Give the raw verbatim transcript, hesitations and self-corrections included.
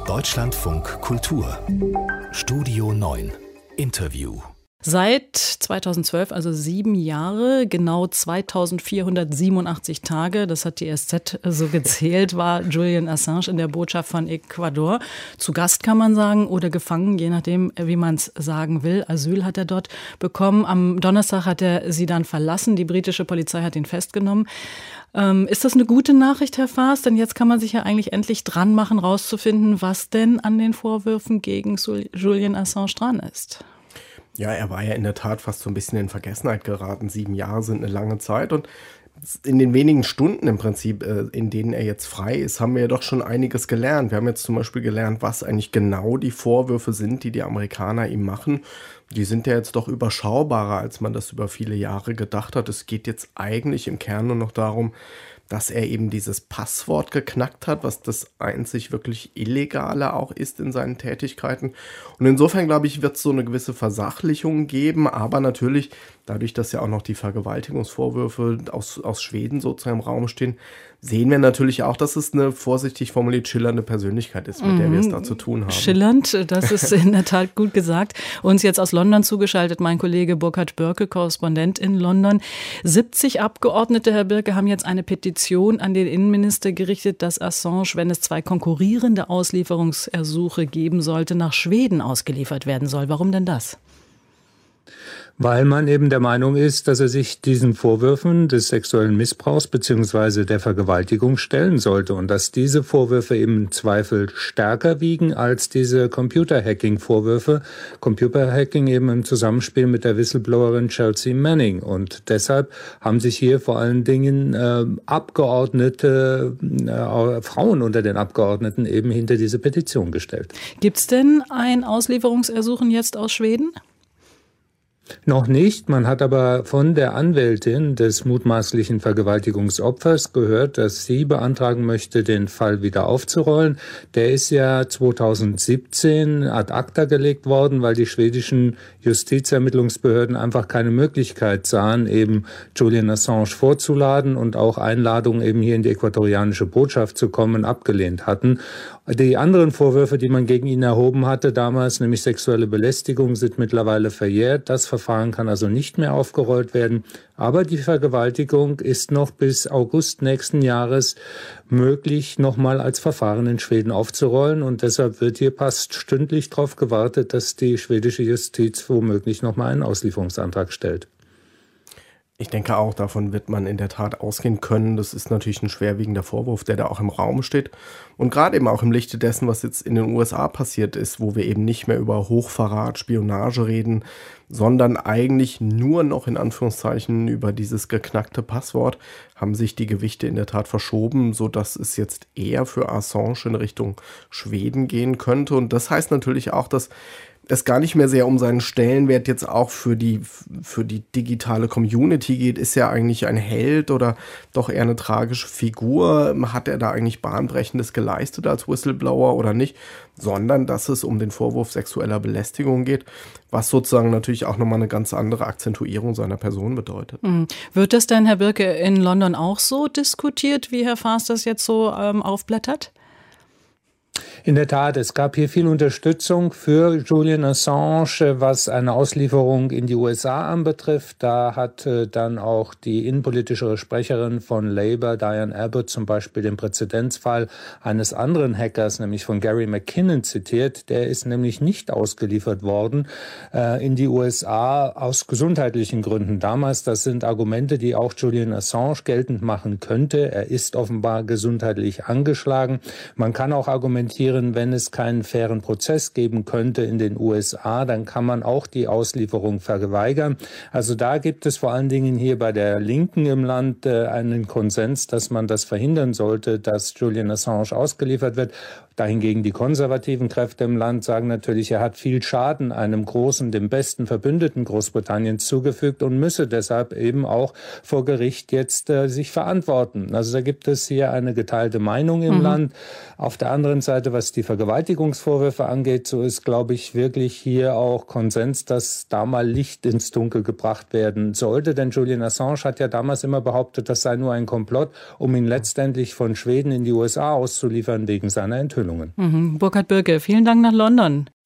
Deutschlandfunk Kultur Studio neun Interview. Seit zweitausendzwölf, also sieben Jahre, genau zweitausendvierhundertsiebenundachtzig Tage, das hat die S Z so gezählt, war Julian Assange in der Botschaft von Ecuador. Zu Gast kann man sagen oder gefangen, je nachdem, wie man es sagen will. Asyl hat er dort bekommen. Am Donnerstag hat er sie dann verlassen. Die britische Polizei hat ihn festgenommen. Ähm, ist das eine gute Nachricht, Herr Faas? Denn jetzt kann man sich ja eigentlich endlich dran machen, rauszufinden, was denn an den Vorwürfen gegen Julian Assange dran ist. Ja, er war ja in der Tat fast so ein bisschen in Vergessenheit geraten. Sieben Jahre sind eine lange Zeit und in den wenigen Stunden im Prinzip, in denen er jetzt frei ist, haben wir ja doch schon einiges gelernt. Wir haben jetzt zum Beispiel gelernt, was eigentlich genau die Vorwürfe sind, die die Amerikaner ihm machen. Die sind ja jetzt doch überschaubarer, als man das über viele Jahre gedacht hat. Es geht jetzt eigentlich im Kern nur noch darum, dass er eben dieses Passwort geknackt hat, was das einzig wirklich Illegale auch ist in seinen Tätigkeiten. Und insofern, glaube ich, wird es so eine gewisse Versachlichung geben, aber natürlich, dadurch, dass ja auch noch die Vergewaltigungsvorwürfe aus, aus Schweden sozusagen im Raum stehen, sehen wir natürlich auch, dass es eine vorsichtig formuliert schillernde Persönlichkeit ist, mit mhm. der wir es da zu tun haben. Schillernd, das ist in der Tat gut gesagt. Uns jetzt aus London zugeschaltet mein Kollege Burkhard Birke, Korrespondent in London. siebzig Abgeordnete, Herr Birke, haben jetzt eine Petition an den Innenminister gerichtet, dass Assange, wenn es zwei konkurrierende Auslieferungsersuche geben sollte, nach Schweden ausgeliefert werden soll. Warum denn das? Weil man eben der Meinung ist, dass er sich diesen Vorwürfen des sexuellen Missbrauchs bzw. der Vergewaltigung stellen sollte und dass diese Vorwürfe im Zweifel stärker wiegen als diese Computer-Hacking-Vorwürfe. Computer-Hacking eben im Zusammenspiel mit der Whistleblowerin Chelsea Manning. Und deshalb haben sich hier vor allen Dingen äh, Abgeordnete, äh, Frauen unter den Abgeordneten eben hinter diese Petition gestellt. Gibt es denn ein Auslieferungsersuchen jetzt aus Schweden? Noch nicht. Man hat aber von der Anwältin des mutmaßlichen Vergewaltigungsopfers gehört, dass sie beantragen möchte, den Fall wieder aufzurollen. Der ist ja zweitausendsiebzehn ad acta gelegt worden, weil die schwedischen Justizermittlungsbehörden einfach keine Möglichkeit sahen, eben Julian Assange vorzuladen und auch Einladungen eben hier in die äquatorianische Botschaft zu kommen, abgelehnt hatten. Die anderen Vorwürfe, die man gegen ihn erhoben hatte damals, nämlich sexuelle Belästigung, sind mittlerweile verjährt. Das Verfahren kann also nicht mehr aufgerollt werden. Aber die Vergewaltigung ist noch bis August nächsten Jahres möglich, nochmal als Verfahren in Schweden aufzurollen. Und deshalb wird hier fast stündlich darauf gewartet, dass die schwedische Justiz womöglich nochmal einen Auslieferungsantrag stellt. Ich denke auch, davon wird man in der Tat ausgehen können. Das ist natürlich ein schwerwiegender Vorwurf, der da auch im Raum steht. Und gerade eben auch im Lichte dessen, was jetzt in den U S A passiert ist, wo wir eben nicht mehr über Hochverrat, Spionage reden, sondern eigentlich nur noch in Anführungszeichen über dieses geknackte Passwort, haben sich die Gewichte in der Tat verschoben, sodass es jetzt eher für Assange in Richtung Schweden gehen könnte. Und das heißt natürlich auch, dass es gar nicht mehr sehr um seinen Stellenwert jetzt auch für die, für die digitale Community geht. Ist er eigentlich ein Held oder doch eher eine tragische Figur? Hat er da eigentlich Bahnbrechendes geleistet als Whistleblower oder nicht? Sondern dass es um den Vorwurf sexueller Belästigung geht, was sozusagen natürlich auch nochmal eine ganz andere Akzentuierung seiner Person bedeutet. Mhm. Wird das denn, Herr Birke, in London auch so diskutiert, wie Herr Faas das jetzt so ähm, aufblättert? In der Tat, es gab hier viel Unterstützung für Julian Assange, was eine Auslieferung in die U S A anbetrifft. Da hat äh, dann auch die innenpolitische Sprecherin von Labour, Diane Abbott, zum Beispiel den Präzedenzfall eines anderen Hackers, nämlich von Gary McKinnon, zitiert. Der ist nämlich nicht ausgeliefert worden äh, in die U S A aus gesundheitlichen Gründen. Damals, das sind Argumente, die auch Julian Assange geltend machen könnte. Er ist offenbar gesundheitlich angeschlagen. Man kann auch argumentieren, wenn es keinen fairen Prozess geben könnte in den U S A, dann kann man auch die Auslieferung verweigern. Also da gibt es vor allen Dingen hier bei der Linken im Land äh, einen Konsens, dass man das verhindern sollte, dass Julian Assange ausgeliefert wird. Dahingegen die konservativen Kräfte im Land sagen natürlich, er hat viel Schaden einem großen, dem besten Verbündeten Großbritanniens zugefügt und müsse deshalb eben auch vor Gericht jetzt äh, sich verantworten. Also da gibt es hier eine geteilte Meinung im mhm. Land. Auf der anderen Seite, was was die Vergewaltigungsvorwürfe angeht, so ist, glaube ich, wirklich hier auch Konsens, dass da mal Licht ins Dunkel gebracht werden sollte. Denn Julian Assange hat ja damals immer behauptet, das sei nur ein Komplott, um ihn letztendlich von Schweden in die U S A auszuliefern wegen seiner Enthüllungen. Mhm. Burkhard Bürke, vielen Dank nach London.